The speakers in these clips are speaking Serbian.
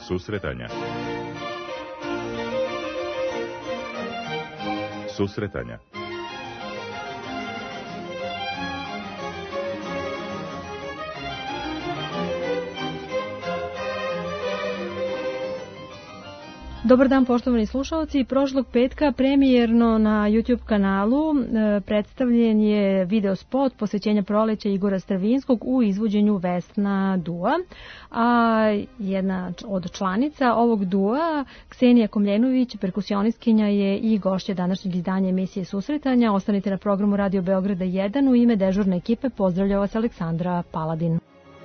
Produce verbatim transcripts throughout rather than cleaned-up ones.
Susretanja. Susretanja. Dobar dan, poštovani slušalci. Prošlog petka premijerno na YouTube kanalu e, predstavljen je video spot posvećenja proleća Igora Stravinskog u izvođenju Vesna Dua, a jedna od članica ovog dua, Ksenija Komljenović, perkusionistkinja, je i gošća današnjeg izdanja emisije Susretanja. Ostanite na programu Radio Beograda jedan. U ime dežurne ekipe pozdravlja vas Aleksandra Paladin.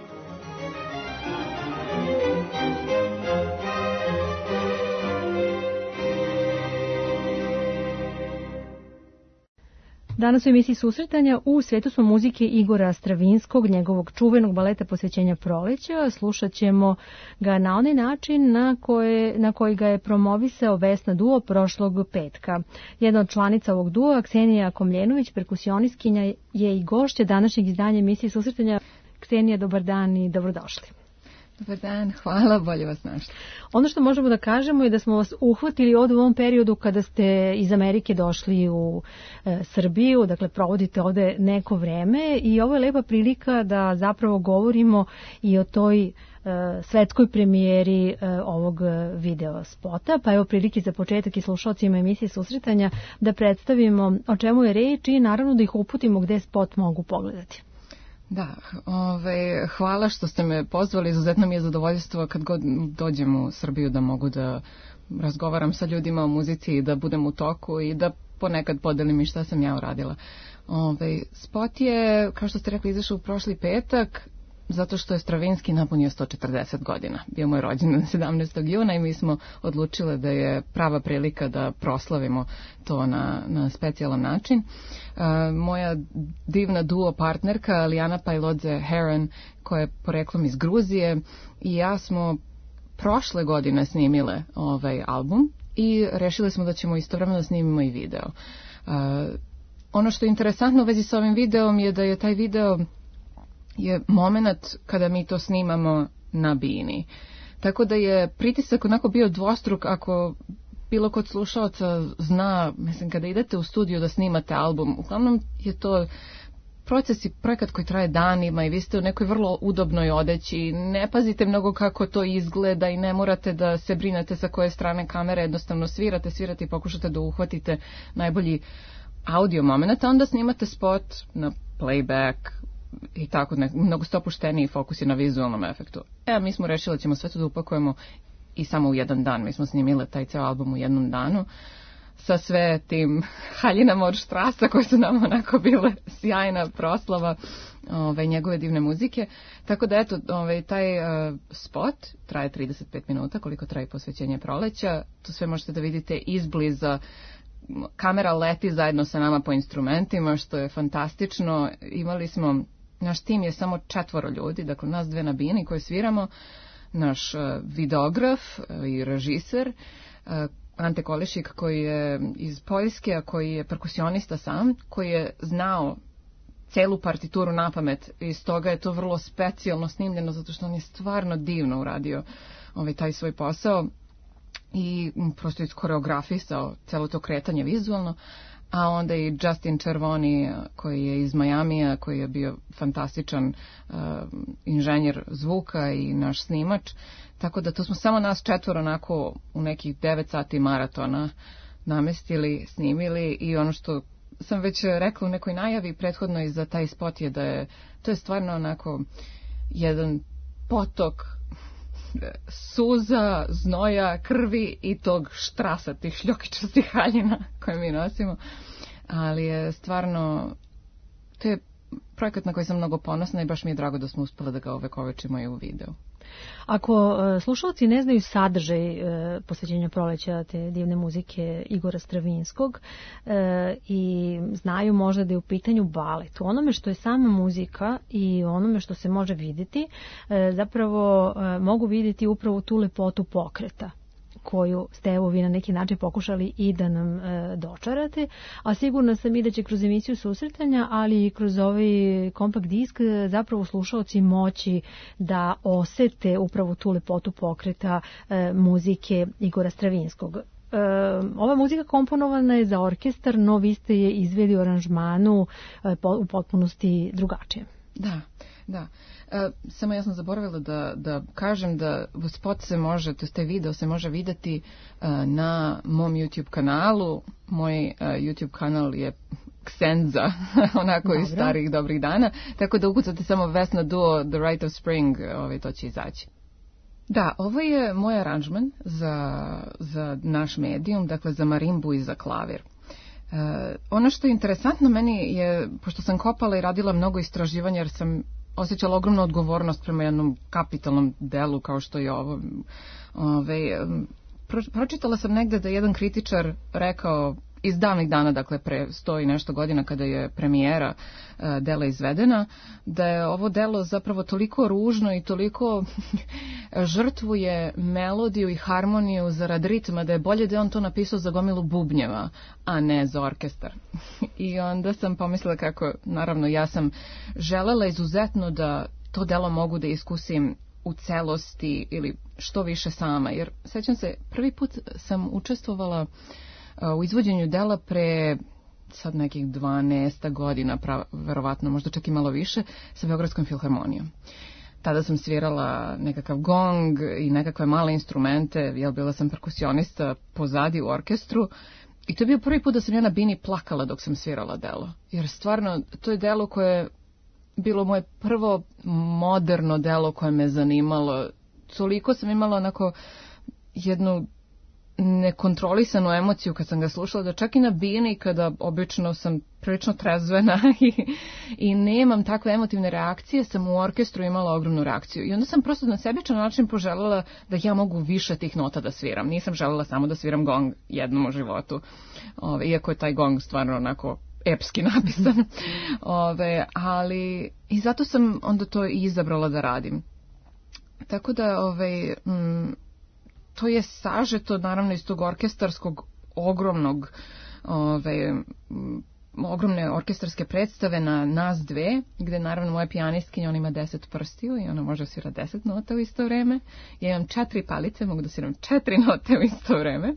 Danas u emisiji Susretanja u svetu smo muzike Igora Stravinskog, njegovog čuvenog baleta posvećenja proleća. Slušat ćemo ga na onaj način na, koje, na koji ga je promovisao Vesna Dua prošlog petka. Jedna od članica ovog dua, Ksenija Komljenović, perkusionistkinja, je i gošća današnjeg izdanja emisije Susretanja. Ksenija, dobar dan i dobrodošli. Dobar dan, hvala, bolje vas našli. Ono što možemo da kažemo je da smo vas uhvatili ovdje u ovom periodu kada ste iz Amerike došli u e, Srbiju, dakle provodite ovdje neko vreme i ovo je lepa prilika da zapravo govorimo i o toj e, svetskoj premijeri e, ovog video spota. Pa evo prilike za početak i slušalcima emisije Susretanja da predstavimo o čemu je reč i naravno da ih uputimo gde spot mogu pogledati. Da, ove, hvala što ste me pozvali, izuzetno mi je zadovoljstvo kad god dođem u Srbiju da mogu da razgovaram sa ljudima o muzici i da budem u toku i da ponekad podelim i šta sam ja uradila. Ove, spot je, kao što ste rekli, izašao u prošli petak, zato što je Stravinski napunio sto četrdeset godina. Bio moj rođendan sedamnaestog juna i mi smo odlučile da je prava prilika da proslavimo to na, na specijalan način. Uh, moja divna duo partnerka Lijana Pajlodze Heron, koja je poreklom iz Gruzije, i ja smo prošle godine snimile ovaj album i rešili smo da ćemo istovremeno da snimimo i video. Uh, ono što je interesantno u vezi sa ovim videom je da je taj video je moment kada mi to snimamo na bini. Tako da je pritisak onako bio dvostruk ako bilo kod slušalca zna, mislim, kada idete u studiju da snimate album, uglavnom je to proces i projekat koji traje danima i vi ste u nekoj vrlo udobnoj odeći, ne pazite mnogo kako to izgleda i ne morate da se brinete sa koje strane kamere, jednostavno svirate, svirate i pokušate da uhvatite najbolji audio moment, a onda snimate spot na playback i tako, ne, mnogo ste opušteniji fokus je na vizualnom efektu. E, mi smo rešili da ćemo sve to da upakujemo i samo u jedan dan. Mi smo snimile taj ceo album u jednom danu sa sve tim haljinama od štrasa koje su nam onako bile sjajna proslava ove, njegove divne muzike. Tako da eto, ove, taj uh, spot traje trideset pet minuta, koliko traje posvećenje proleća. To sve možete da vidite izbliza. Kamera leti zajedno sa nama po instrumentima, što je fantastično. Imali smo, naš tim je samo četvoro ljudi, dakle nas dve na bini koje sviramo, naš uh, videograf uh, i režiser, uh, Ante Kolišik koji je iz Poljske, a koji je perkusionista sam, koji je znao celu partituru napamet i stoga je to vrlo specijalno snimljeno zato što on je stvarno divno uradio ovaj, taj svoj posao i prosto iskoreografisao celo to kretanje vizualno, a onda i Justin Červoni koji je iz Majamija, koji je bio fantastičan uh, inženjer zvuka i naš snimač, tako da to smo samo nas četvoro onako u nekih devet sati maratona namestili, snimili i ono što sam već rekla u nekoj najavi prethodno i za taj spot je da je, to je stvarno onako jedan potok suza, znoja, krvi i tog štrasa, tih šljokičastih haljina koje mi nosimo. Ali je stvarno, to je projekat na koji sam mnogo ponosna i baš mi je drago da smo uspeli da ga ovekovečimo i u videu. Ako e, slušalci ne znaju sadržaj e, posvećenja proleća te divne muzike Igora Stravinskog e, i znaju možda da je u pitanju balet, u onome što je sama muzika i onome što se može vidjeti, e, zapravo e, mogu vidjeti upravo tu lepotu pokreta koju ste evo vi na neki način pokušali i da nam e, dočarate, a sigurno sam i da će kroz emisiju susretanja, ali i kroz ovaj kompakt disk zapravo slušaoci moći da osete upravo tu lepotu pokreta e, muzike Igora Stravinskog. E, ova muzika komponovana je za orkestar, no vi ste je izveli u aranžmanu e, po, u potpunosti drugačije. Da, da. E, samo ja sam zaboravila da, da kažem da spot se može, to ste video se može vidjeti e, na mom YouTube kanalu. Moj e, YouTube kanal je Ksenza, onako Dobro. Iz starih dobrih dana, tako da ukucate samo Vesna Duo The Rite of Spring, ovaj, to će izaći. Da, ovo je moj aranžman za, za naš medijum, dakle za marimbu i za klavir. Uh, ono što je interesantno meni je, pošto sam kopala i radila mnogo istraživanja, jer sam osjećala ogromnu odgovornost prema jednom kapitalnom delu kao što je ovo. Ove, pro, pročitala sam negde da jedan kritičar rekao iz davnih dana, dakle pre sto i nešto godina kada je premijera uh, dela izvedena, da je ovo delo zapravo toliko ružno i toliko žrtvuje melodiju i harmoniju zarad ritma, da je bolje da je on to napisao za gomilu bubnjeva, a ne za orkestar. I onda sam pomislila kako, naravno, ja sam želela izuzetno da to delo mogu da iskusim u celosti ili što više sama, jer sećam se, prvi put sam učestvovala u izvođenju dela pre sad nekih dvanaest godina, prav, verovatno, možda čak i malo više, sa Beogradskom filharmonijom. Tada sam svirala nekakav gong i nekakve male instrumente, jel bila sam perkusionista pozadi u orkestru, i to je bio prvi put da sam ja na bini plakala dok sam svirala delo. Jer stvarno, to je delo koje je bilo moje prvo moderno delo koje me zanimalo. Toliko sam imala onako jednu nekontrolisanu emociju kad sam ga slušala, da čak i na bini kada obično sam prilično trezvena i, i nemam takve emotivne reakcije, sam u orkestru imala ogromnu reakciju. I onda sam prosto na sebičan način poželjela da ja mogu više tih nota da sviram. Nisam željela samo da sviram gong jednom u životu. Ove, iako je taj gong stvarno onako epski napisan. Ove, ali i zato sam onda to i izabrala da radim. Tako da ovaj... Mm, to je sažeto naravno iz tog orkestarskog ogromnog ove, ogromne orkestarske predstave na nas dve, gde naravno moja pijanistkinja, ona ima deset prstiju i ona može svira deset nota u isto vreme. Ja imam četiri palice, mogu da sviram četiri note u isto vreme.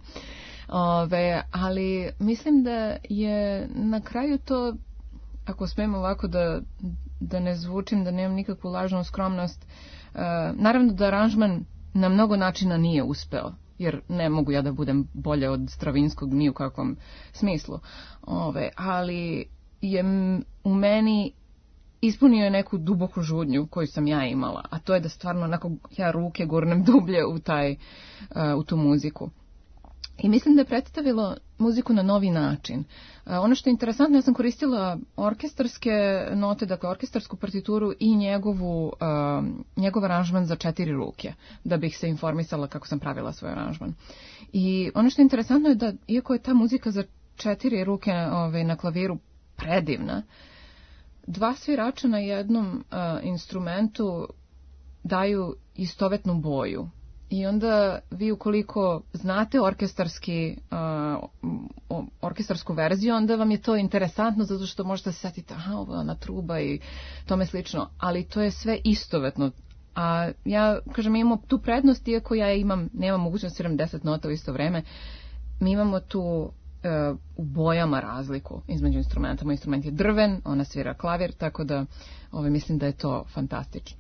Ove, ali mislim da je na kraju to, ako smijem ovako da, da ne zvučim, da nemam nikakvu lažnu skromnost, uh, naravno da aranžman na mnogo načina nije uspeo, jer ne mogu ja da budem bolje od Stravinskog ni u kakvom smislu. Ove, ali je u meni ispunio je neku duboku žudnju koju sam ja imala, a to je da stvarno onako ja ruke gurnem dublje u, taj, uh, u tu muziku. I mislim da je predstavilo muziku na novi način. Uh, ono što je interesantno, ja sam koristila orkestarske note, dakle orkestarsku partituru i njegovu, uh, njegov aranžman za četiri ruke, da bih se informisala kako sam pravila svoj aranžman. I ono što je interesantno je da, iako je ta muzika za četiri ruke ove, na klaviru predivna, dva svirača na jednom uh, instrumentu daju istovetnu boju. I onda vi ukoliko znate orkestarski, uh, orkestarsku verziju, onda vam je to interesantno zato što možete se setiti, aha, ovo je ona truba i tome slično, ali to je sve istovetno. A ja, kažem, imamo tu prednost, iako ja imam, nemam mogućnost da sviram deset nota u isto vreme, mi imamo tu uh, u bojama razliku između instrumenta. Moj instrument je drven, ona svira klavir, tako da ove, mislim da je to fantastično.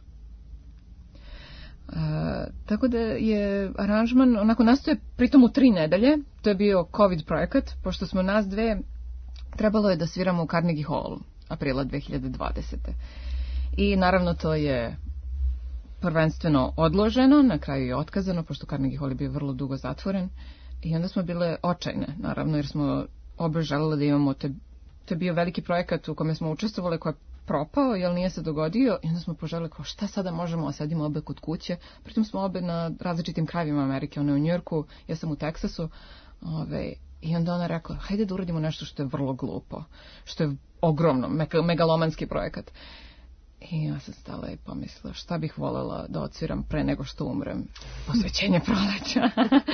Uh, tako da je aranžman onako nastoje pritom u tri nedelje. To je bio COVID projekat, pošto smo nas dve trebalo je da sviramo u Carnegie Hallu aprila dve hiljade dvadesete. I naravno to je prvenstveno odloženo, na kraju je otkazano, pošto Carnegie Hall je bio vrlo dugo zatvoren. I onda smo bile očajne, naravno, jer smo obe želele da imamo, te, to je bio veliki projekat u kome smo učestvovali, koji je propao, jer nije se dogodio, i onda smo poželjeli kao šta sada možemo, a sedimo obe kod kuće. Pritom smo obe na različitim krajevima Amerike, ona je u Njujorku, ja sam u Teksasu, ove, i onda ona rekla, hajde da uradimo nešto što je vrlo glupo, što je ogromno, megalomanski projekat. I ja sam stala i pomislila šta bih voljela da odsviram pre nego što umrem. Posvećenje proleća.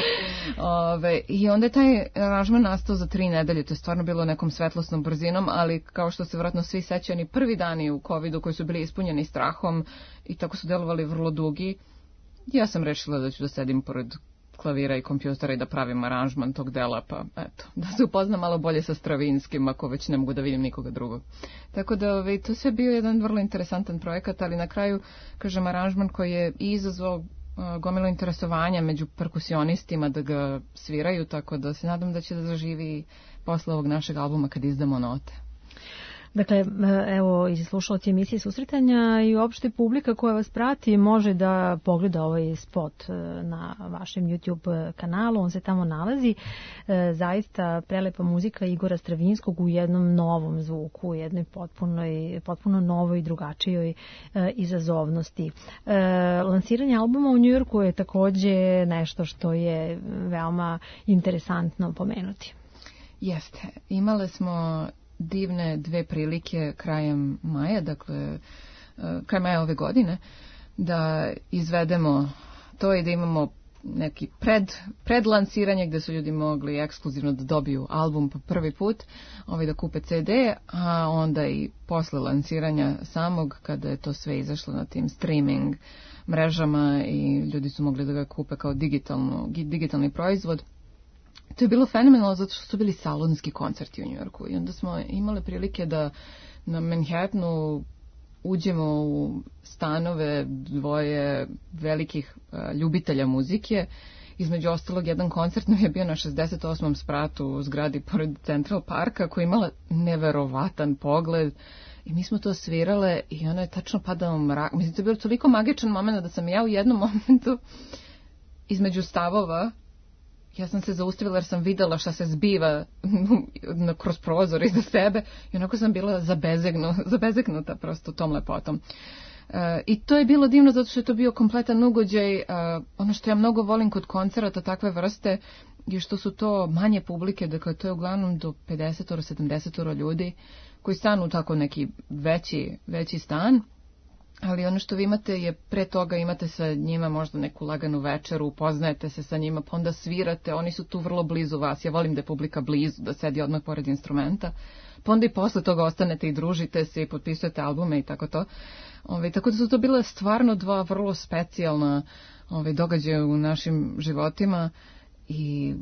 Ove, I onda je taj aranžman nastao za tri nedelje. To je stvarno bilo nekom svetlosnom brzinom, ali kao što se vjerojatno svi sećaju, oni prvi dani u covidu koji su bili ispunjeni strahom i tako su delovali vrlo dugi, ja sam rešila da ću da sedim pored klavira i kompjutera i da pravim aranžman tog dela, pa eto, da se upoznam malo bolje sa Stravinskim, ako već ne mogu da vidim nikoga drugog. Tako da ovaj, to sve bio jedan vrlo interesantan projekat, ali na kraju, kažem, aranžman koji je izazvao uh, gomilo interesovanja među perkusionistima da ga sviraju, tako da se nadam da će da zaživi posle ovog našeg albuma kad izdamo note. Dakle, evo, i slušalci emisije Susretanja i uopšte publika koja vas prati može da pogleda ovaj spot na vašem YouTube kanalu, on se tamo nalazi. Zaista prelepa muzika Igora Stravinskog u jednom novom zvuku, u jednoj potpunoj, potpuno novoj i drugačijoj izazovnosti. Lansiranje albuma u Njujorku je takođe nešto što je veoma interesantno pomenuti. Jeste, imale smo divne dve prilike krajem maja, dakle krajem maja ove godine, da izvedemo to i da imamo neki pred, predlansiranje gde su ljudi mogli ekskluzivno da dobiju album po prvi put, ovaj da kupe ce de, a onda i posle lansiranja samog, kada je to sve izašlo na tim streaming mrežama i ljudi su mogli da ga kupe kao digitalno, digitalni proizvod. To je bilo fenomenalno zato što su bili salonski koncerti u Njujorku i onda smo imali prilike da na Manhattanu uđemo u stanove dvoje velikih uh, ljubitelja muzike. Između ostalog, jedan koncert nam je bio na šezdeset osmom spratu u zgradi pored Central Parka koja je imala neverovatan pogled i mi smo to svirale i ono je tačno padao mrak. Mislim, to je bilo toliko magičan moment da sam ja u jednom momentu između stavova ja sam se zaustavila jer sam videla šta se zbiva kroz prozor iza sebe i onako sam bila zabezegnu, zabezegnuta prosto tom lepotom. Uh, I to je bilo divno zato što je to bio kompletan ugođaj. Uh, ono što ja mnogo volim kod koncerata takve vrste je što su to manje publike, dakle to je uglavnom do pedeset do sedamdeset ljudi koji stanu u tako neki veći, veći stan. Ali ono što vi imate je pre toga imate sa njima možda neku laganu večeru, upoznajete se sa njima, pa onda svirate, oni su tu vrlo blizu vas. Ja volim da je publika blizu, da sedi odmah pored instrumenta. Pa onda i posle toga ostanete i družite se i potpisujete albume i tako to. Ove, tako da su to bile stvarno dva vrlo specijalna ove, događaja u našim životima i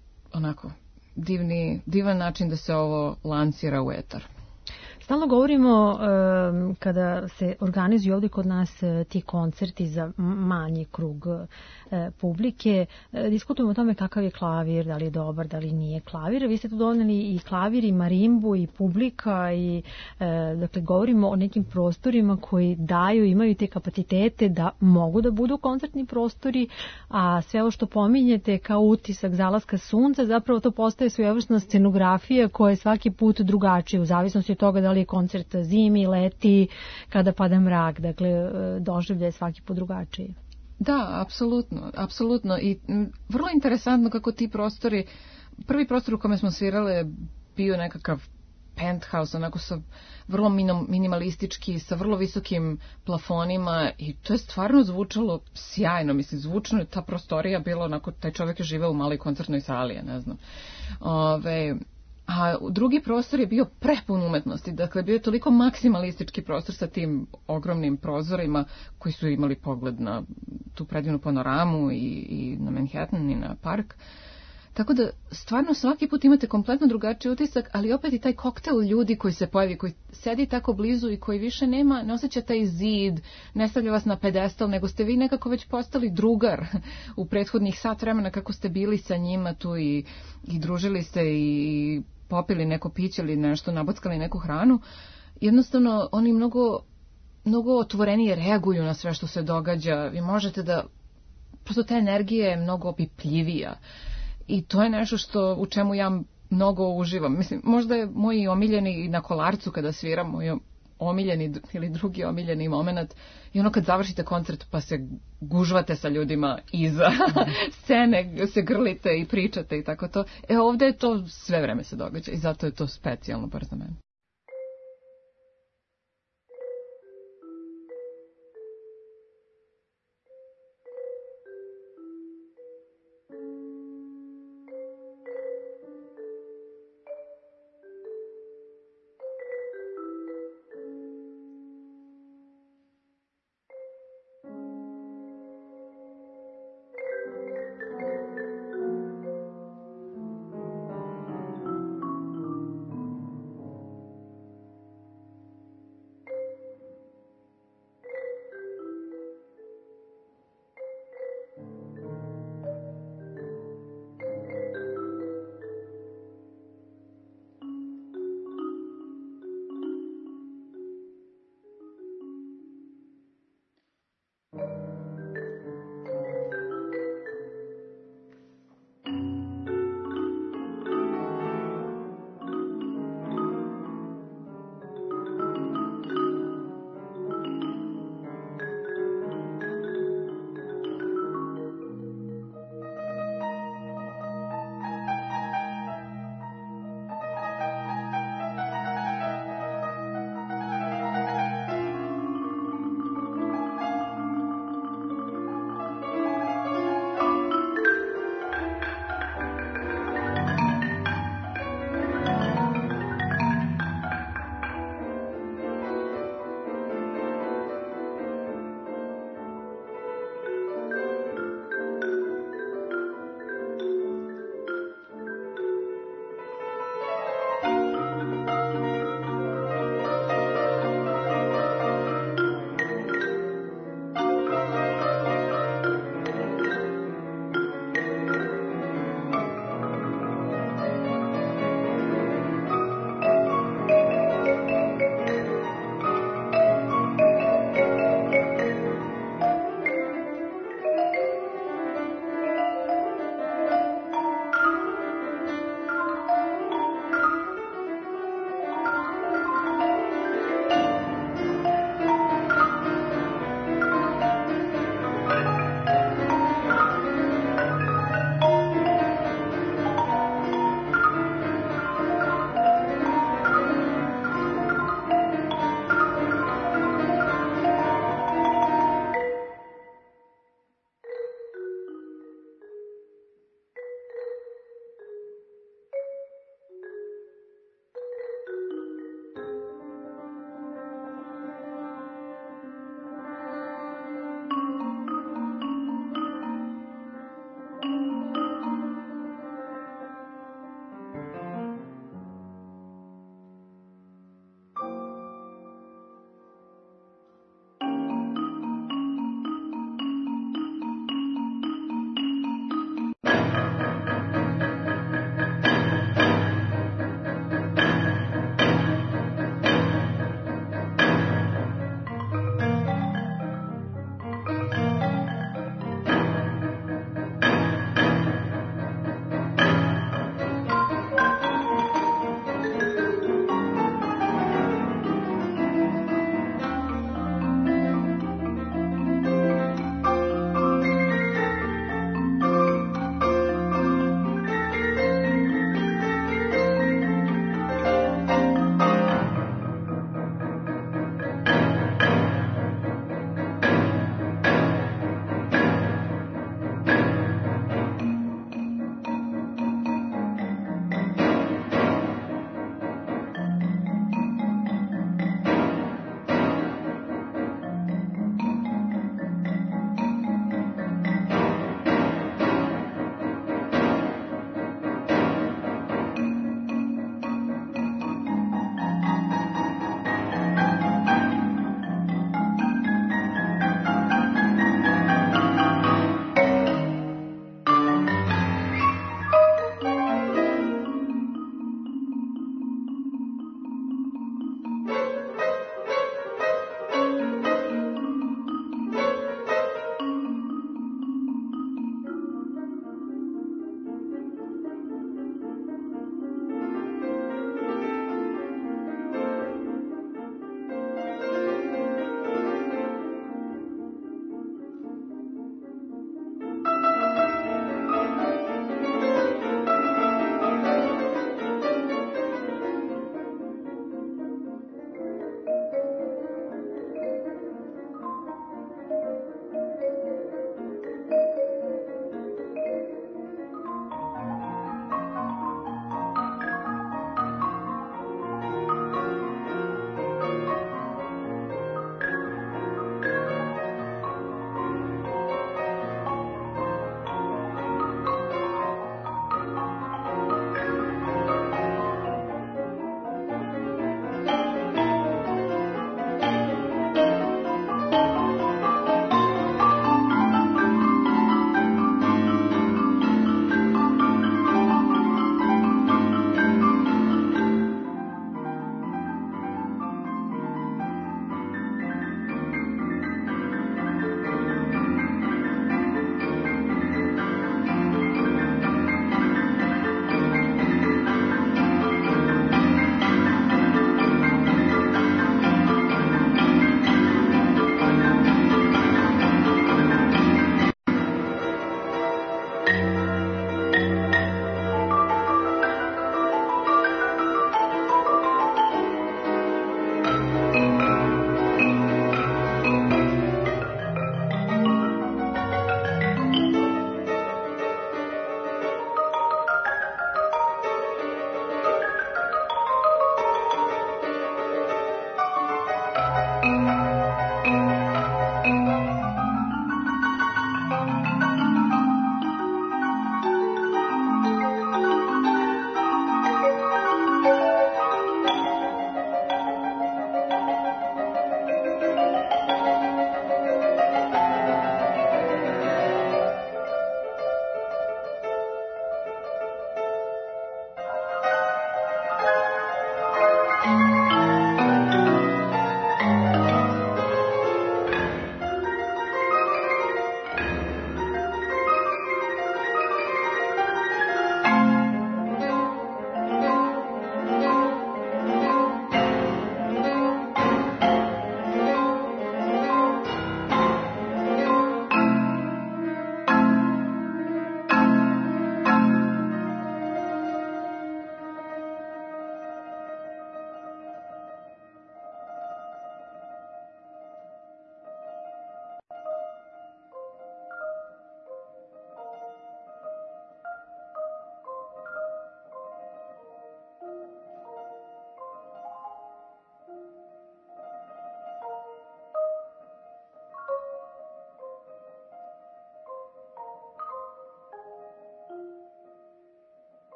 onako divni, divan način da se ovo lansira u etar. Stalno govorimo um, kada se organizuju ovdje kod nas uh, ti koncerti za manji krug uh, publike, uh, diskutujemo o tome kakav je klavir, da li je dobar, da li nije klavir. Vi ste tu doneli i klavir, i marimbu, i publika, i uh, dakle govorimo o nekim prostorima koji daju, imaju te kapacitete da mogu da budu koncertni prostori, a sve ovo što pominjete kao utisak zalaska sunca, zapravo to postaje svojevrsna scenografija koja je svaki put drugačija u zavisnosti od toga da li je koncert zimi, leti, kada pada mrak, dakle doživlje je svaki put drugačiji. Da, apsolutno, apsolutno i m, vrlo interesantno kako ti prostori, prvi prostor u kome smo svirale je bio nekakav penthouse, onako sa vrlo minimalistički, sa vrlo visokim plafonima i to je stvarno zvučalo sjajno, mislim, zvučno je ta prostorija bila onako, taj čovjek je živeo u maloj koncertnoj sali, ja ne znam. Ove, a drugi prostor je bio prepun umetnosti, dakle bio je toliko maksimalistički prostor sa tim ogromnim prozorima koji su imali pogled na tu predivnu panoramu i, i na Manhattan i na park. Tako da stvarno svaki put imate kompletno drugačiji utisak, ali opet i taj koktel ljudi koji se pojavi, koji sedi tako blizu i koji više nema, ne osjeća taj zid, ne stavlja vas na pedestal, nego ste vi nekako već postali drugar u prethodnih sat vremena kako ste bili sa njima tu i, i družili se i popili neko piće ili nešto, nabockali neku hranu. Jednostavno oni mnogo, mnogo otvorenije reaguju na sve što se događa. Vi možete da, prosto ta energija je mnogo opipljivija. I to je nešto što, u čemu ja mnogo uživam. Mislim, možda je moj omiljeni na Kolarcu kada sviram, moj omiljeni ili drugi omiljeni moment i ono kad završite koncert pa se gužvate sa ljudima iza scene, se grlite i pričate i tako to. E ovde je to sve vreme se događa i zato je to specijalno bar za mene.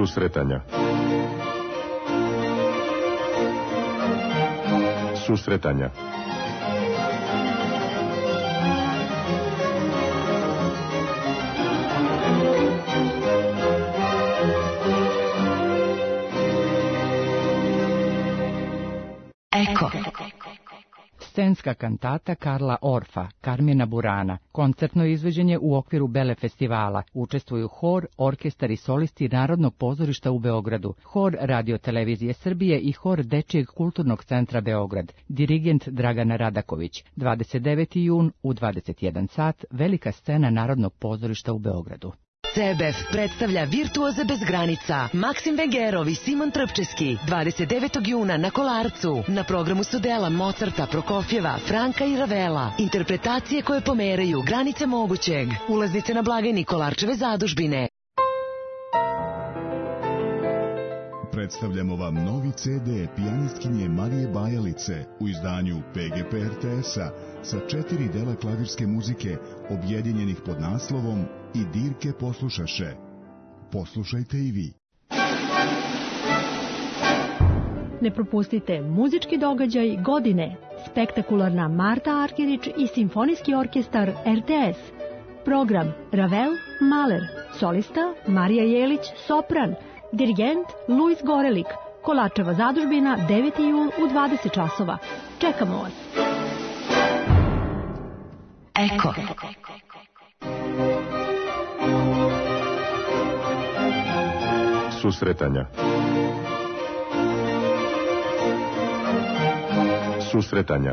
Susretanja. Susretanja. Eko. Scenska kantata Karla Orfa, Karmjena Burana, koncertno izvođenje u okviru Bele festivala. Učestvuju hor, orkestar i solisti Narodnog pozorišta u Beogradu, hor Radio-televizije Srbije i hor Dečijeg kulturnog centra Beograd. Dirigent Dragana Radaković. dvadeset deveti jun u dvadeset jedan sat, velika scena Narodnog pozorišta u Beogradu. C B F predstavlja Virtuoze bez granica, Maksim Vengerov i Simon Trpčeski, dvadeset devetog juna na Kolarcu. Na programu su dela Mozarta, Prokofjeva, Franka i Ravela, interpretacije koje pomeraju granice mogućeg. Ulaznice na blagajni Kolarčeve zadužbine. Predstavljamo vam novi C D pijanistkinje Marije Bajalice u izdanju P G P R T S-a sa četiri dela klavirske muzike objedinjenih pod naslovom I dirke poslušaše. Poslušajte i vi. Ne propustite muzički događaj godine, spektakularna Marta Argerić i simfonijski orkestar R T S. Program Ravel, Mahler, solista Marija Jelić, sopran, dirigent Luis Gorelik, Kolarčeva zadužbina, deveti jul u dvadeset časova. Čekamo vas. Eko. Susretanja. Susretanja.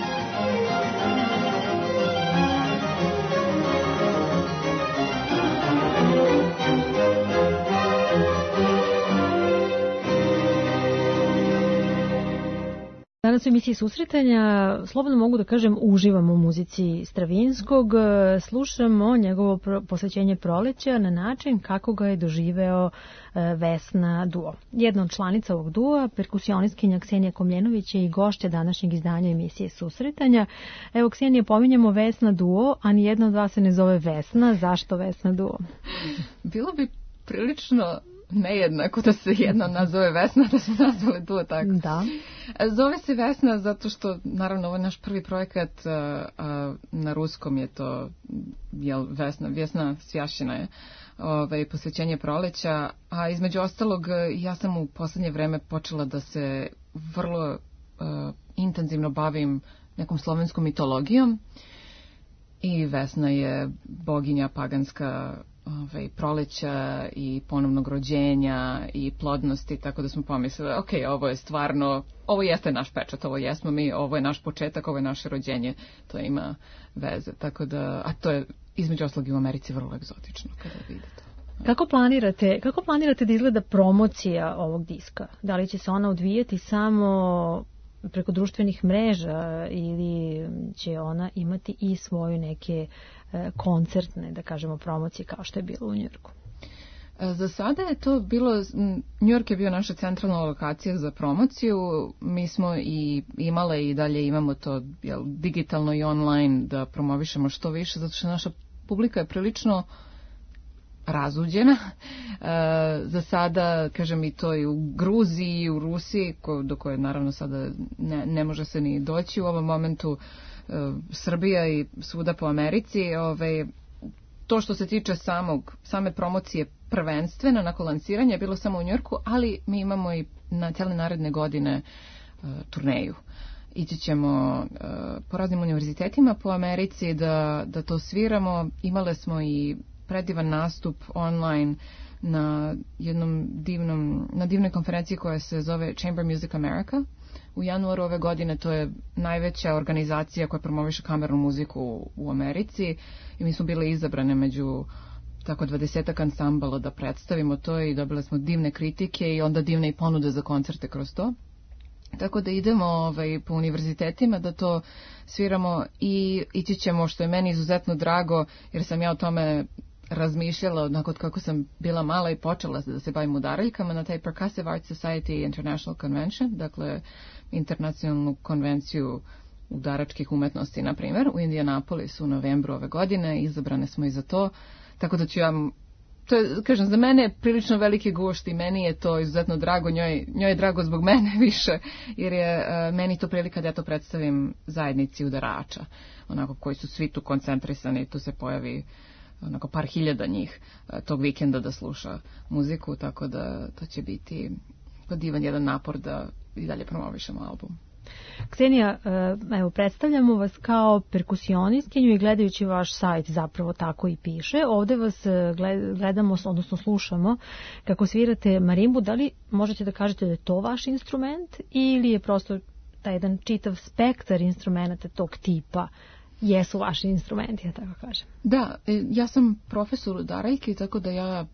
Danas u emisiji Susretanja, slobodno mogu da kažem, uživamo u muzici Stravinskog, slušamo njegovo posvećenje proleća na način kako ga je doživeo Vesna duo. Jedna od članica ovog duo, perkusionistkinja Ksenija Komljenović je i gošća današnjeg izdanja emisije Susretanja. Evo, Ksenija, pominjamo Vesna duo, a nijedna od vas se ne zove Vesna. Zašto Vesna duo? Bilo bi prilično nejednako da se jedna nazove Vesna, da smo nazvali duo tako. Da. Zove se Vesna zato što, naravno, ovo je naš prvi projekat, a, a, na ruskom je to, jel, Vesna, Vesna Svjašina je, ovaj, posvećenje proleća, a između ostalog ja sam u poslednje vreme počela da se vrlo a, intenzivno bavim nekom slovenskom mitologijom i Vesna je boginja paganska, Ovaj, proleća i ponovnog rođenja i plodnosti, tako da smo pomislili, ok, ovo je stvarno, ovo jeste naš pečat, ovo jesmo mi, ovo je naš početak, ovo je naše rođenje, to ima veze, tako da, a to je između ostalog i u Americi vrlo egzotično kada vidite. Kako planirate, kako planirate da izgleda promocija ovog diska? Da li će se ona odvijati samo preko društvenih mreža ili će ona imati i svoje neke koncertne, da kažemo, promocije kao što je bilo u Njujorku? Za sada je to bilo, Njujork je bio naša centralna lokacija za promociju, mi smo i imale i dalje imamo to, jel, digitalno i online da promovišemo što više, zato što naša publika je prilično razuđena. E, za sada, kažem, i to i u Gruziji i u Rusiji, ko, do koje naravno sada ne, ne može se ni doći u ovom momentu, e, Srbija i svuda po Americi. Ove, to što se tiče samog, same promocije prvenstveno nakon lansiranja je bilo samo u Njujorku, ali mi imamo i na cijele naredne godine e, turneju. Ići ćemo e, po raznim univerzitetima po Americi da, da to sviramo. Imale smo i predivan nastup online na jednom divnom, na divnoj konferenciji koja se zove Chamber Music America. U januaru ove godine to je najveća organizacija koja promoviše kamernu muziku u Americi i mi smo bile izabrane među tako dvadesetak ansambala da predstavimo to i dobile smo divne kritike i onda divne i ponude za koncerte kroz to. Tako da idemo ovaj, po univerzitetima da to sviramo i ići ćemo, što je meni izuzetno drago, jer sam ja o tome razmišljala onako kako sam bila mala i počela da se bavim udaraljkama na taj Percussive Art Society International Convention, dakle internacionalnu konvenciju udaračkih umetnosti, na primjer, u Indianapolisu u novembru ove godine, izabrane smo i za to, tako da ću ja to je, kažem, za mene je prilično veliki gušt i meni je to izuzetno drago, njoj, njoj je drago zbog mene više, jer je uh, meni to prilika da ja to predstavim zajednici udarača, onako koji su svi tu koncentrisani, tu se pojavi onako par hiljada njih uh, tog vikenda da sluša muziku, tako da to će biti divan jedan napor da i dalje promovišemo album. Ksenija, evo, predstavljamo vas kao perkusionistkinju i gledajući vaš sajt zapravo tako i piše. Ovde vas gledamo, odnosno slušamo kako svirate marimbu. Da li možete da kažete da je to vaš instrument ili je prosto taj jedan čitav spektar instrumenta tog tipa jesu vaši instrumenti, ja tako kažem? Da, ja sam profesor udaraljki, tako da ja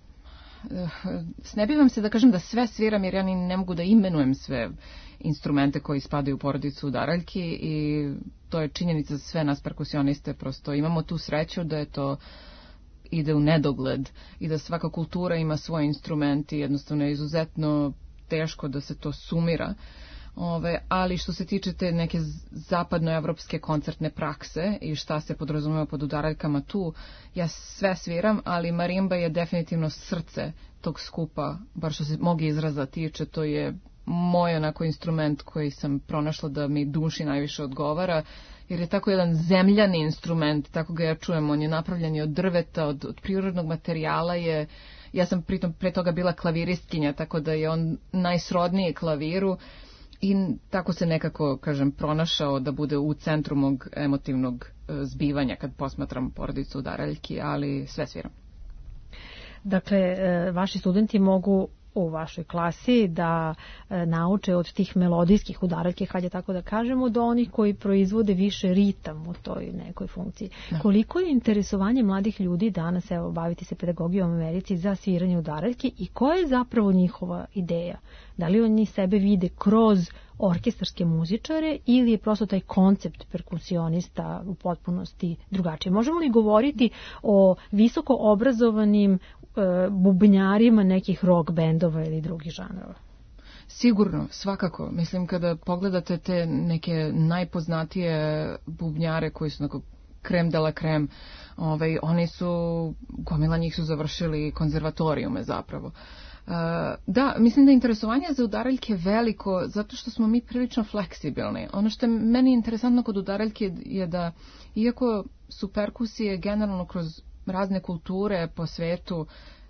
ne bivam se da kažem da sve sviram, jer ja ni ne mogu da imenujem sve instrumente koji spadaju u porodicu udaraljki i to je činjenica za sve nas perkusioniste, prosto imamo tu sreću da je to ide u nedogled i da svaka kultura ima svoj instrument i jednostavno je izuzetno teško da se to sumira. Ove, ali što se tiče te neke zapadnoevropske koncertne prakse i šta se podrazumeva pod udaraljkama tu, ja sve sviram, ali marimba je definitivno srce tog skupa, bar što se mog izraza tiče, to je moj onako instrument koji sam pronašla da mi duši najviše odgovara, jer je tako jedan zemljani instrument, tako ga ja čujem, on je napravljen od drveta, od, od prirodnog materijala je, ja sam pritom pre toga bila klaviristkinja, tako da je on najsrodniji klaviru, i tako se nekako, kažem, pronašao da bude u centru mog emotivnog zbivanja kad posmatram porodicu udaraljki, ali sve sviram. Dakle, vaši studenti mogu u vašoj klasi da e, nauče od tih melodijskih udaraljki, kad je tako da kažemo, do onih koji proizvode više ritam u toj nekoj funkciji. Da. Koliko je interesovanje mladih ljudi danas, evo, baviti se pedagogijom u Americi za sviranje udaraljki i koja je zapravo njihova ideja? Da li oni sebe vide kroz orkestarske muzičare ili je prosto taj koncept perkusionista u potpunosti drugačiji? Možemo li govoriti o visoko obrazovanim bubnjarima nekih rock bendova ili drugih žanrova? Sigurno, svakako. Mislim, kada pogledate te neke najpoznatije bubnjare koji su onako krem de la krem, ovaj, oni su, gomila njih su završili konzervatorijume zapravo. Uh, da, mislim da je interesovanje za udaraljke veliko zato što smo mi prilično fleksibilni. Ono što je meni interesantno kod udaraljke je da, iako su perkusije generalno kroz razne kulture po svetu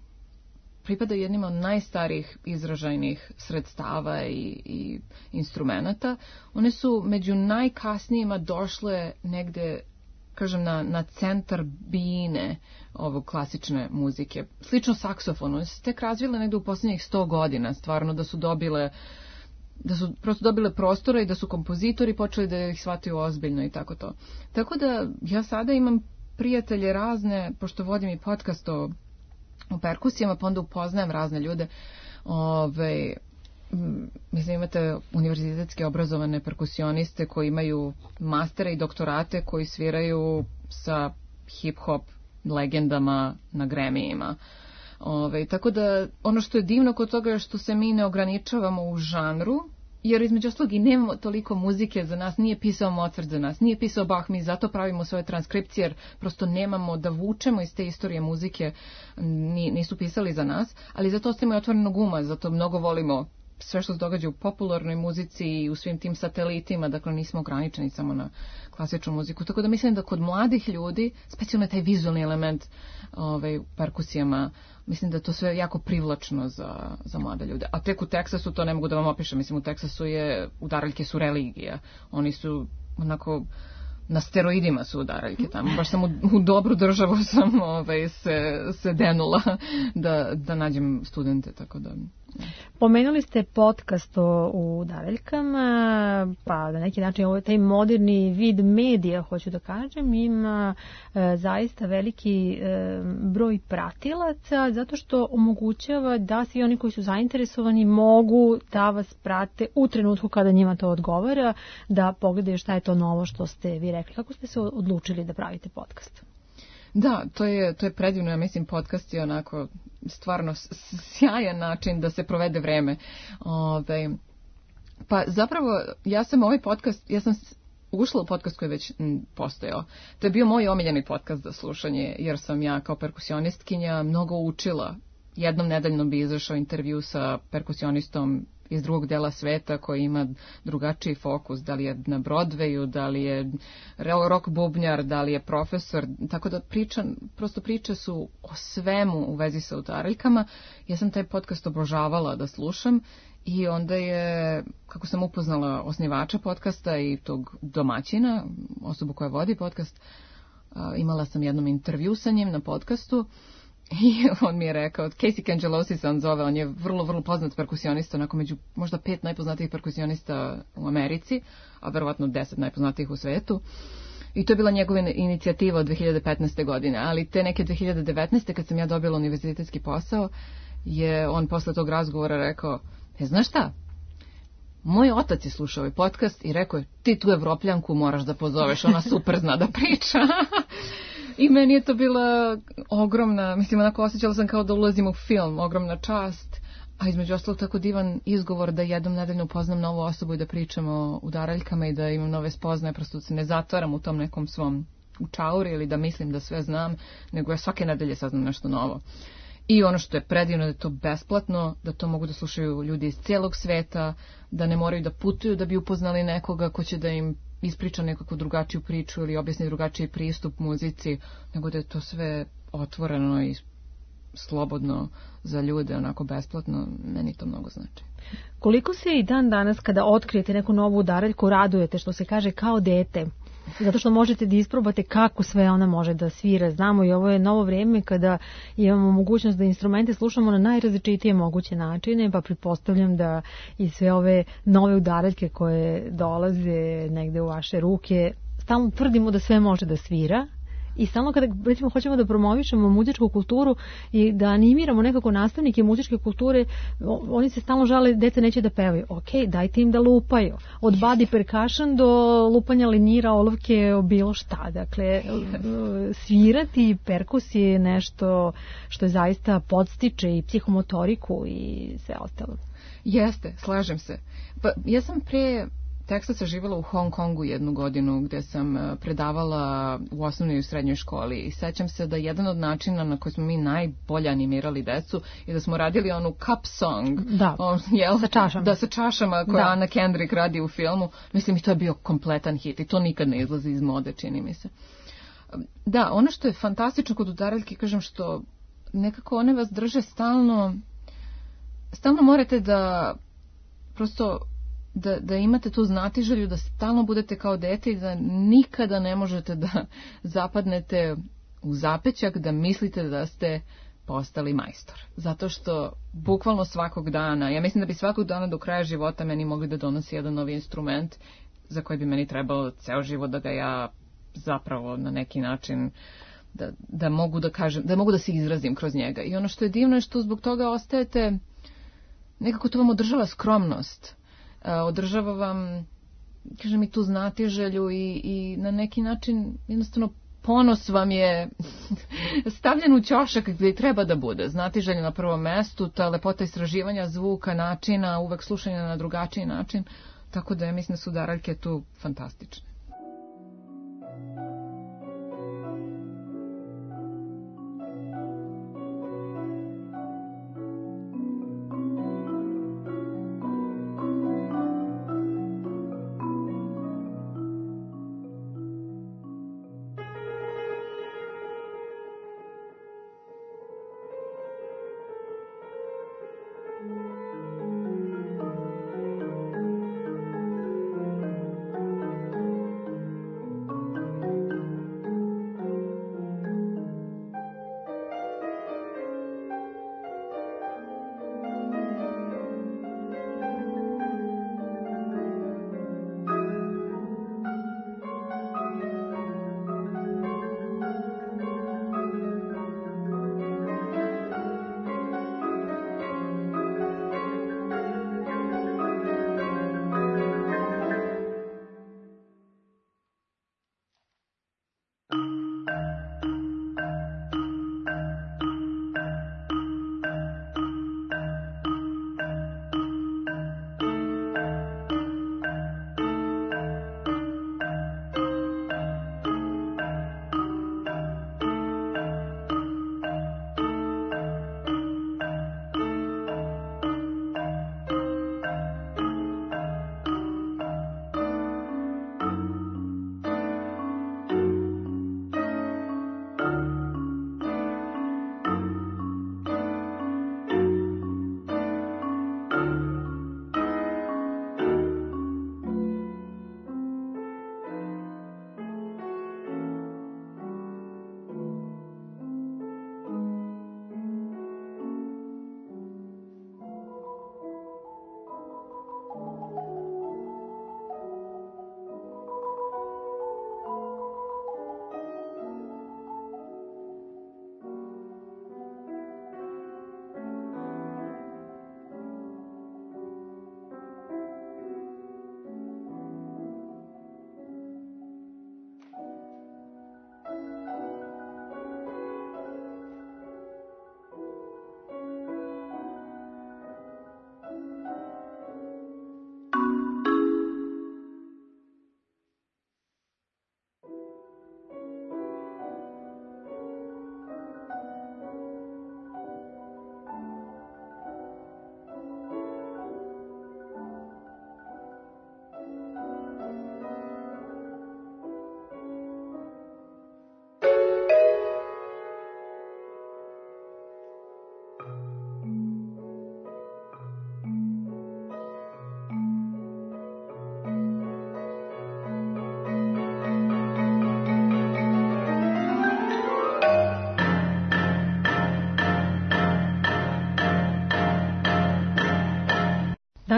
pripada jednima od najstarijih izražajnih sredstava i, i instrumenata, one su među najkasnijima došle negde, kažem, na, na centar bine ovog klasične muzike. Slično saksofonu, one su tek razvile negde u posljednjih sto godina, stvarno da su dobile da su prosto dobile prostora i da su kompozitori počeli da ih shvataju ozbiljno i tako to. Tako da ja sada imam prijatelje razne, pošto vodim i podcast o, o perkusijama, pa onda upoznajem razne ljude. Ove, mislim, imate univerzitetski obrazovane perkusioniste koji imaju mastere i doktorate koji sviraju sa hip-hop legendama na Grammy-ima. Ove, tako da ono što je divno kod toga je što se mi ne ograničavamo u žanru, jer između ostalog i nemamo toliko muzike za nas, nije pisao Mozart za nas, nije pisao Bach, mi zato pravimo svoje transkripcije, jer prosto nemamo da vučemo iz te istorije muzike, nisu pisali za nas, ali zato ostavimo i otvorenog uma, zato mnogo volimo sve što se događa u popularnoj muzici i u svim tim satelitima, dakle nismo ograničeni samo na klasičnu muziku, tako da mislim da kod mladih ljudi, specijalno taj vizualni element ovaj, u perkusijama, mislim da je to sve jako privlačno za, za mlade ljude. A tek u Teksasu, to ne mogu da vam opišem, mislim u Teksasu je, udaraljke su religija. Oni su onako, na steroidima su udaraljke tamo. Baš sam u, u dobru državu sam ovaj, se, se denula da, da nađem studente, tako da... Pomenuli ste podcast o udaraljkama, pa na neki način ovo je taj moderni vid medija, hoću da kažem, ima e, zaista veliki e, broj pratilaca, zato što omogućava da svi oni koji su zainteresovani mogu da vas prate u trenutku kada njima to odgovara, da pogledaju šta je to novo što ste vi rekli. Kako ste se odlučili da pravite podcast? Da, to je, to je predivno, ja mislim podcast je onako stvarno sjajan način da se provede vreme. Ove, pa zapravo ja sam ovaj podcast, ja sam ušla u podcast koji je već m, postojao. To je bio moj omiljeni podcast za slušanje, jer sam ja kao perkusionistkinja mnogo učila. Jednom nedeljno bi izašao intervju sa perkusionistom iz drugog dela sveta koji ima drugačiji fokus, da li je na Broadwayu, da li je rock bubnjar, da li je profesor, tako da priča, prosto priče su o svemu u vezi sa udaraljkama. Ja sam taj podcast obožavala da slušam i onda je, kako sam upoznala osnivača podcasta i tog domaćina, osobu koja vodi podcast, imala sam jednom intervju sa njim na podcastu. I on mi je rekao, Casey Cangelosi se on zove, on je vrlo, vrlo poznat perkusionista, onako među možda pet najpoznatijih perkusionista u Americi, a verovatno deset najpoznatijih u svetu. I to je bila njegova inicijativa od dve hiljade petnaeste. godine, ali te neke dve hiljade devetnaeste. kad sam ja dobila univerzitetski posao, je on posle tog razgovora rekao, e, znaš šta, moj otac je slušao ovaj podcast i rekao je, ti tu Evropljanku moraš da pozoveš, ona super zna da priča. I meni je to bila ogromna, mislim, onako osjećala sam kao da ulazim u film, ogromna čast, a između ostalog tako divan izgovor da jednom nedeljno upoznam novu osobu i da pričam o udaraljkama i da imam nove spoznaje, prosto da se ne zatvaram u tom nekom svom učauri ili da mislim da sve znam, nego ja svake nedelje saznam nešto novo. I ono što je predivno da je to besplatno, da to mogu da slušaju ljudi iz cijelog sveta, da ne moraju da putuju da bi upoznali nekoga ko će da im ispriča nekakvu drugačiju priču ili objasni drugačiji pristup muzici, nego da je to sve otvoreno i slobodno za ljude, onako besplatno, meni to mnogo znači. Koliko se i dan danas kada otkrijete neku novu udaraljku radujete, što se kaže, kao dete? Zato što možete da isprobate kako sve ona može da svira. Znamo i ovo je novo vrijeme kada imamo mogućnost da instrumente slušamo na najrazličitije moguće načine, pa pretpostavljam da i sve ove nove udaraljke koje dolaze negde u vaše ruke, stalno tvrdimo da sve može da svira. I stalno kada, recimo, hoćemo da promovišemo muzičku kulturu i da animiramo nekako nastavnike muzičke kulture, oni se stalno žale, deca neće da pevaju. Ok, dajte im da lupaju. Od body percussion do lupanja linira, olovke, bilo šta. Dakle, svirati perkus je nešto što je zaista podstiče i psihomotoriku i sve ostalo. Jeste, slažem se. Pa, ja sam pre Teksasa živjela u Hong Kongu jednu godinu gdje sam predavala u osnovnoj i u srednjoj školi i sećam se da jedan od načina na koji smo mi najbolje animirali decu je da smo radili onu cup song. Da, on, jel? Sa čašama. Da, sa čašama koje da. Anna Kendrick radi u filmu. Mislim, i to je bio kompletan hit i to nikad ne izlazi iz mode, čini mi se. Da, ono što je fantastično kod udaraljki, kažem, što nekako one vas drže stalno, stalno morate da prosto Da, da imate tu znatiželju, da stalno budete kao dete i da nikada ne možete da zapadnete u zapećak, da mislite da ste postali majstor. Zato što bukvalno svakog dana, ja mislim da bi svakog dana do kraja života meni mogli da donosi jedan novi instrument za koji bi meni trebalo ceo život da ga ja zapravo na neki način da, da mogu da kažem, da mogu da se izrazim kroz njega. I ono što je divno je što zbog toga ostajete, nekako to vam održava skromnost. Održava vam, kažem, i tu znatiželju i, i na neki način jednostavno ponos vam je stavljen u ćošak gdje treba da bude. Znatiželja na prvom mestu, ta lepota istraživanja zvuka, načina, uvek slušanja na drugačiji način, tako da ja mislim da su udaraljke tu fantastične.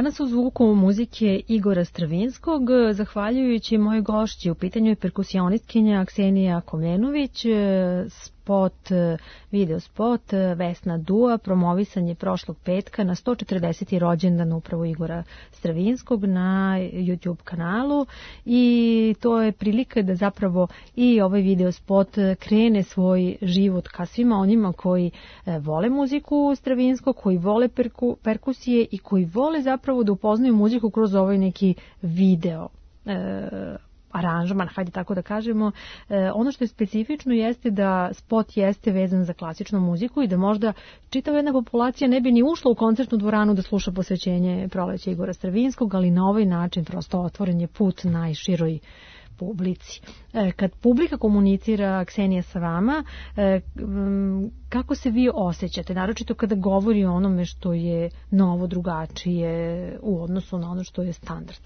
Danas u zvuku muzike Igora Stravinskog, zahvaljujući mojoj gošći, u pitanju je perkusionistkinja Ksenija Komljenović, spot, video spot Vesna Dua, promovisan je prošlog petka na sto četrdeseti rođendan upravo Igora Stravinskog na YouTube kanalu i to je prilika da zapravo i ovaj video spot krene svoj život ka svima onima koji vole muziku Stravinskog, koji vole perku, perkusije i koji vole zapravo da upoznaju muziku kroz ovaj neki video e, aranžman, hajde tako da kažemo. E, ono što je specifično jeste da spot jeste vezan za klasičnu muziku i da možda čitava jedna populacija ne bi ni ušla u koncertnu dvoranu da sluša posvećenje Proleća Igora Stravinskog, ali na ovaj način prosto otvoren je put najširoj publici. E, kad publika komunicira, Ksenija, sa vama, e, kako se vi osjećate, naročito kada govori o onome što je novo, drugačije u odnosu na ono što je standard?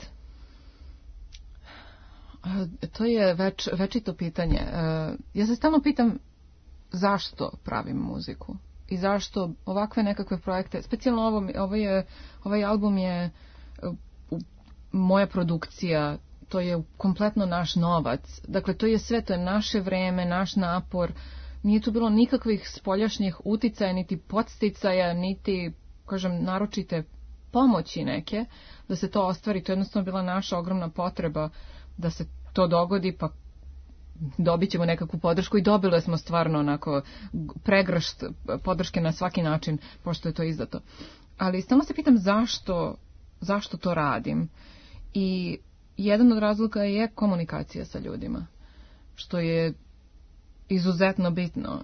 To je več, večito pitanje. Ja se stalno pitam zašto pravim muziku i zašto ovakve nekakve projekte, specijalno ovo, ovo je, ovaj album je moja produkcija, to je kompletno naš novac, dakle to je sve, to je naše vreme, naš napor, nije tu bilo nikakvih spoljašnjih uticaja, niti podsticaja, niti, kažem, naročite pomoći neke, da se to ostvari, to je jednostavno bila naša ogromna potreba da se to dogodi, pa dobit ćemo nekakvu podršku i dobili smo stvarno onako pregršt podrške na svaki način, pošto je to izdato. Ali stalno se pitam zašto, zašto to radim. I jedan od razloga je komunikacija sa ljudima, što je izuzetno bitno.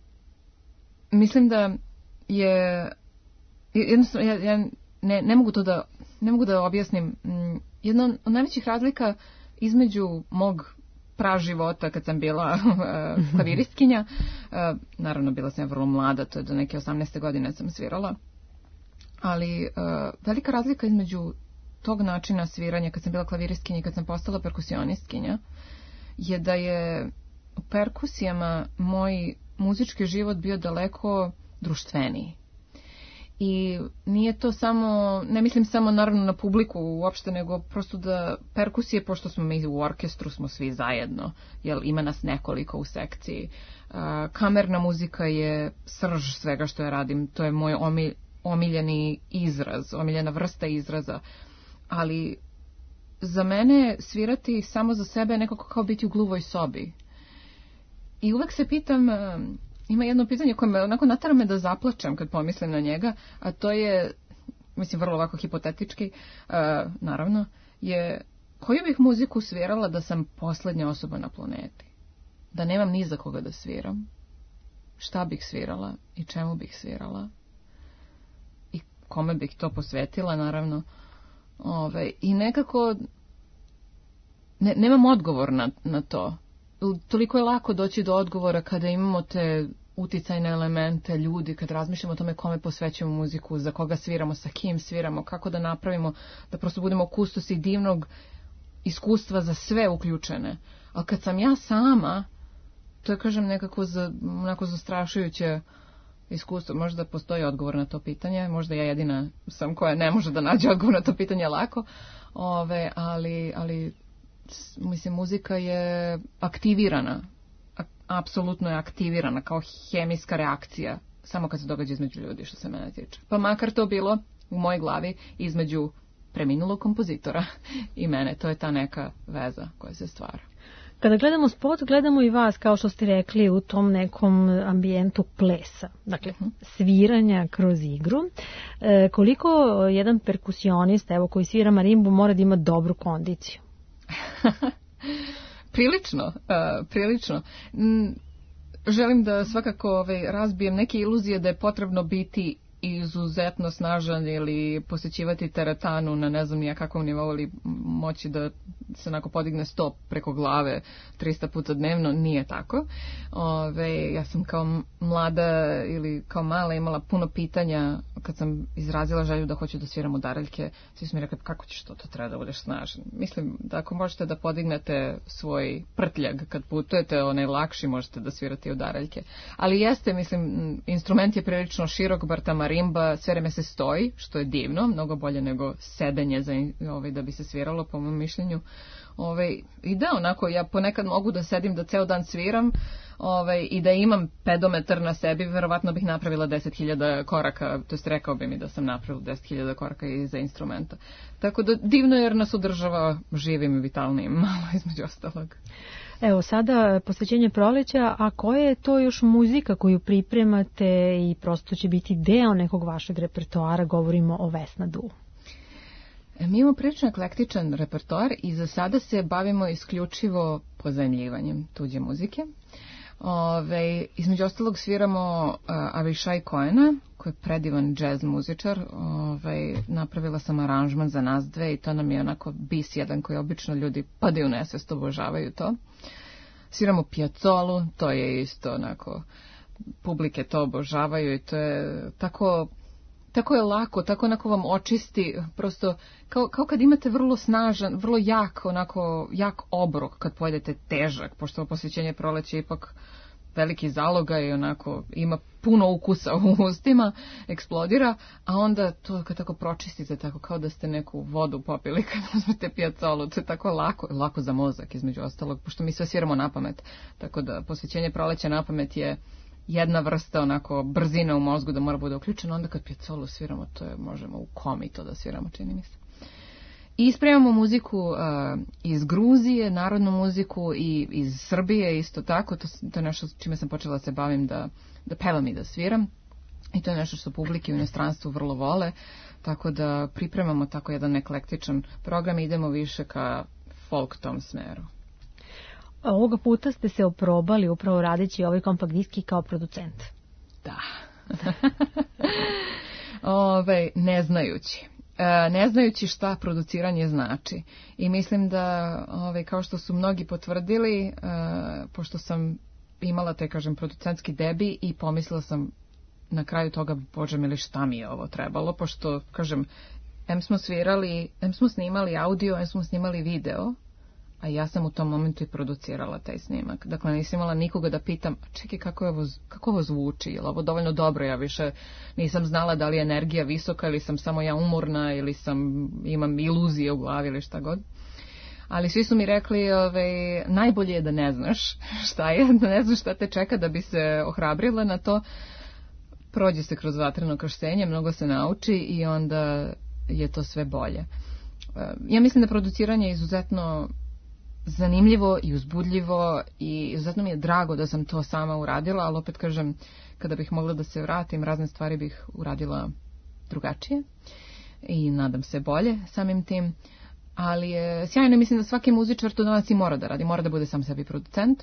Mislim da je, jednostavno, ja, ja ne, ne mogu to da, ne mogu da objasnim, jedna od najvećih razlika između mog praživota kad sam bila klaviristkinja, naravno bila sam vrlo mlada, to je do neke osamnaeste godine sam svirala, ali velika razlika između tog načina sviranja kad sam bila klaviristkinja i kad sam postala perkusionistkinja je da je u perkusijama moj muzički život bio daleko društveniji. I nije to samo, ne mislim samo naravno na publiku uopšte, nego prosto da perkusije, pošto smo mi u orkestru, smo svi zajedno, jer ima nas nekoliko u sekciji. Kamerna muzika je srž svega što ja radim, to je moj omiljeni izraz, omiljena vrsta izraza, ali za mene svirati samo za sebe je nekako kao biti u gluvoj sobi. I uvek se pitam, ima jedno pitanje koje me onako natara me da zaplačem kad pomislim na njega, a to je, mislim vrlo ovako hipotetički, uh, naravno, je koju bih muziku svirala da sam poslednja osoba na planeti? Da nemam ni za koga da sviram? Šta bih svirala i čemu bih svirala? I kome bih to posvetila, naravno. Ove, I nekako ne, nemam odgovor na, na to. Toliko je lako doći do odgovora kada imamo te uticajne elemente, ljudi, kad razmišljamo o tome kome posvećujemo muziku, za koga sviramo, sa kim sviramo, kako da napravimo, da prosto budemo kustosi divnog iskustva za sve uključene. Ali kad sam ja sama, to je, kažem, nekako za, onako zastrašujuće iskustvo. Možda postoji odgovor na to pitanje, možda ja jedina sam koja ne može da nađe odgovor na to pitanje lako, Ove, ali, ali mislim, muzika je aktivirana, a, apsolutno je aktivirana kao hemijska reakcija, samo kad se događa između ljudi, što se mene tiče. Pa makar to bilo u mojoj glavi između preminulog kompozitora i mene, to je ta neka veza koja se stvara. Kada gledamo spot, gledamo i vas, kao što ste rekli, u tom nekom ambijentu plesa, dakle sviranja kroz igru. E, koliko jedan perkusionist, evo, koji svira marimbu, mora da ima dobru kondiciju? Prilično, uh, prilično. Mm, želim da svakako ovaj, razbijem neke iluzije da je potrebno biti izuzetno snažan ili posjećivati teretanu na ne znam nija kakvom nivou ili moći da se onako podigne sto preko glave trista puta dnevno, nije tako. Ove, ja sam kao mlada ili kao mala imala puno pitanja kad sam izrazila želju da hoću da sviram udareljke. Svi su mi rekli, kako ćeš to, to treba da budeš snažan. Mislim da ako možete da podignete svoj prtljag kad putujete, onaj lakši, možete da svirate udareljke. Ali jeste, mislim, instrument je prilično širok, bar ta marimba sve vreme se stoji, što je divno, mnogo bolje nego sedenje za, ovaj, da bi se sviralo, po mom mišljenju. Ovaj, I da, onako, ja ponekad mogu da sedim da ceo dan sviram ovaj, i da imam pedometar na sebi, verovatno bih napravila deset hiljada koraka, to jest rekao bi mi da sam napravila deset hiljada koraka iza instrumenta. Tako da divno jer nas održava živim i vitalnim, malo između ostalog. Evo sada posvećenje proleća, a koja je to još muzika koju pripremate i prosto će biti deo nekog vašeg repertoara, govorimo o Vesna Du? Mi imamo prilično eklektičan repertoar i za sada se bavimo isključivo pozajmljivanjem tuđe muzike. Ove, između ostalog sviramo uh, Avishai Cohena, koji je predivan džez muzičar. Ove, napravila sam aranžman za nas dve i to nam je onako bis jedan koji obično ljudi padaju u nesvest, obožavaju to. Sviramo Piazzolu, to je isto onako, publike to obožavaju i to je tako... Tako je lako, tako onako vam očisti, prosto kao, kao kad imate vrlo snažan, vrlo jak, onako jak obrok kad pojedete težak, pošto posvećenje proleća ipak veliki zaloga i onako ima puno ukusa u ustima, eksplodira, a onda to kad tako pročistite, tako kao da ste neku vodu popili kad uzmete Piazzolu, to je tako lako, lako za mozak između ostalog, pošto mi sve sviramo na pamet, tako da posvećenje proleća na pamet je jedna vrsta onako brzine u mozgu da mora bude uključena, onda kad Piazzolu sviramo, to je, možemo u komi to da sviramo, čini mi se. I ispremamo muziku uh, iz Gruzije, narodnu muziku i iz Srbije isto tako, to, to je nešto čime sam počela da se bavim, da, da pevam i da sviram. I to je nešto što publike u inostranstvu vrlo vole, tako da pripremamo tako jedan eklektičan program i idemo više ka folk tom smeru. Ovoga puta ste se oprobali upravo radeći ovaj kompakt diski kao producent. Da. Ove, ne znajući. E, ne znajući šta produciranje znači. I mislim da, ove, kao što su mnogi potvrdili, e, pošto sam imala te, kažem, producentski debi i pomislila sam na kraju toga, bože mili, šta mi je ovo trebalo, pošto, kažem, em smo svirali, em smo snimali audio, em smo snimali video, a ja sam u tom momentu i producirala taj snimak. Dakle, nisam imala nikoga da pitam, čekaj, kako, je ovo, kako ovo zvuči, je li ovo dovoljno dobro? Ja više nisam znala da li je energija visoka ili sam samo ja umorna ili sam, imam iluzije u glavi ili šta god. Ali svi su mi rekli, ove, najbolje je da ne znaš šta je, da ne znaš šta te čeka da bi se ohrabrila na to. Prođe se kroz vatreno krštenje, mnogo se nauči i onda je to sve bolje. Ja mislim da produciranje je izuzetno zanimljivo i uzbudljivo i izuzetno mi je drago da sam to sama uradila, ali opet kažem, kada bih mogla da se vratim, razne stvari bih uradila drugačije i nadam se bolje samim tim, ali je sjajno, mislim da svaki muzičar to danas i mora da radi, mora da bude sam sebi producent,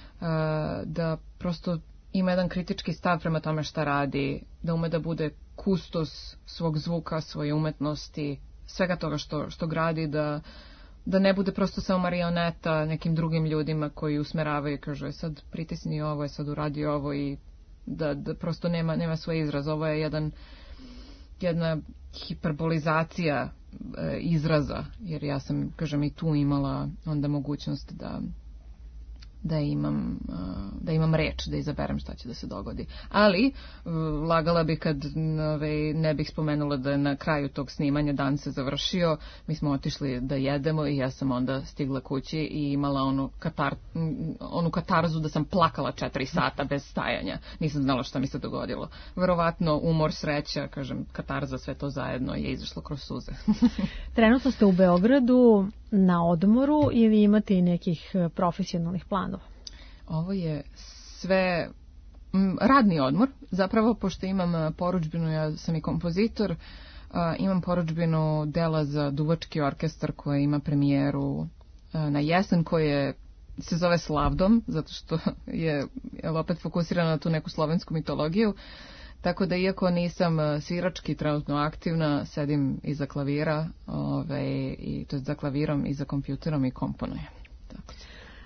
da prosto ima jedan kritički stav prema tome šta radi, da ume da bude kustos svog zvuka, svoje umetnosti, svega toga što, što gradi, da da ne bude prosto samo marioneta nekim drugim ljudima koji usmeravaju i kažu, je sad pritisni ovo, je sad uradi ovo i da, da prosto nema, nema svoj izraz. Ovo je jedan, jedna hiperbolizacija e, izraza, jer ja sam, kažem, i tu imala onda mogućnost da da imam, da imam reč, da izaberem šta će da se dogodi. Ali, lagala bi kad ne bih spomenula da je na kraju tog snimanja dan se završio, mi smo otišli da jedemo i ja sam onda stigla kući i imala onu, katar, onu katarzu da sam plakala četiri sata bez stajanja. Nisam znala šta mi se dogodilo. Verovatno umor, sreća, kažem, katarza, sve to zajedno je izašlo kroz suze. Trenutno ste u Beogradu na odmoru ili imate i nekih profesionalnih planova? Ovo je sve m, radni odmor, zapravo, pošto imam porudžbinu, ja sam i kompozitor, a, imam porudžbinu dela za duvački orkestar koja ima premijeru a, na jesen, koje se zove Slavdom, zato što je, je opet fokusirana na tu neku slovensku mitologiju. Tako da iako nisam svirački trenutno aktivna, sedim iza klavira, ove, i to je za klavirom i za kompjuterom i komponujem. Tako.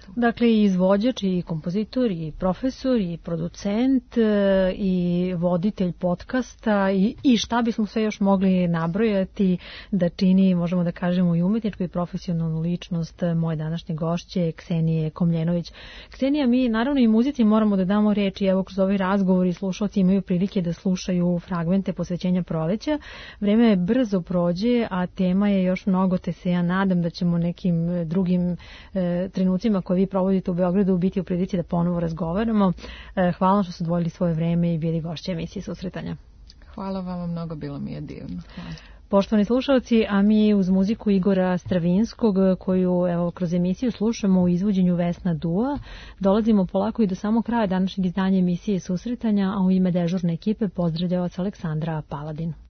Dakle, i izvođač, i kompozitor, i profesor, i producent, i voditelj podcasta, i, i šta bismo sve još mogli nabrojati da čini, možemo da kažemo, i umetničku i profesionalnu ličnost moje današnje gošće, Ksenije Komljenović. Ksenija, mi naravno i muzici moramo da damo reč i evo kroz ovaj razgovor i slušalci imaju prilike da slušaju fragmente posvećenja proleća. Vreme je brzo prođe, a tema je još mnogo, te se ja nadam da ćemo nekim drugim e, trenucima koje vi provodite u Beogradu biti u prilici da ponovo razgovaramo. E, hvala što ste odvojili svoje vreme i bili gošće emisije Susretanja. Hvala vama mnogo, bilo mi je divno. Hvala. Poštovani slušalci, a mi uz muziku Igora Stravinskog, koju evo kroz emisiju slušamo u izvođenju Vesna Dua, dolazimo polako i do samog kraja današnjeg izdanja emisije Susretanja, a u ime dežurne ekipe pozdravlja vas Aleksandra Paladin.